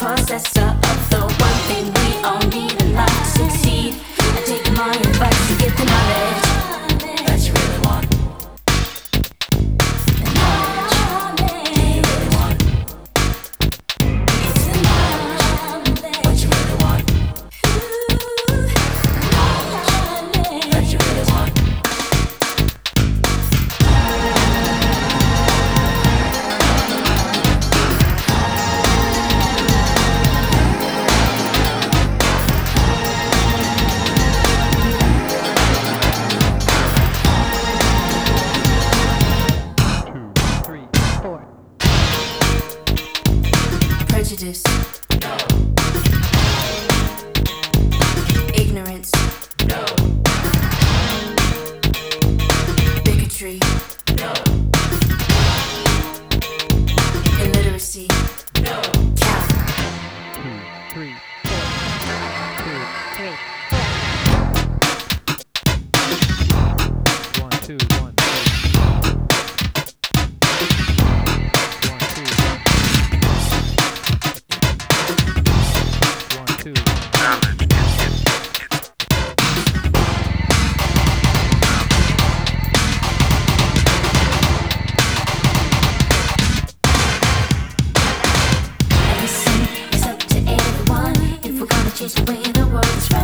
possessor of the one thing we all need in life to succeed. I take my advice to get the knowledge that you really want. The knowledge you really want. It's the knowledge what you really want. Knowledge that you really want. Prejudice. No. Ignorance. No. Bigotry. No. Illiteracy. No. Count. 2, 3, 4. 2, 3, 4. 1, 2, 1, 2. 1, 2. Change the way the world is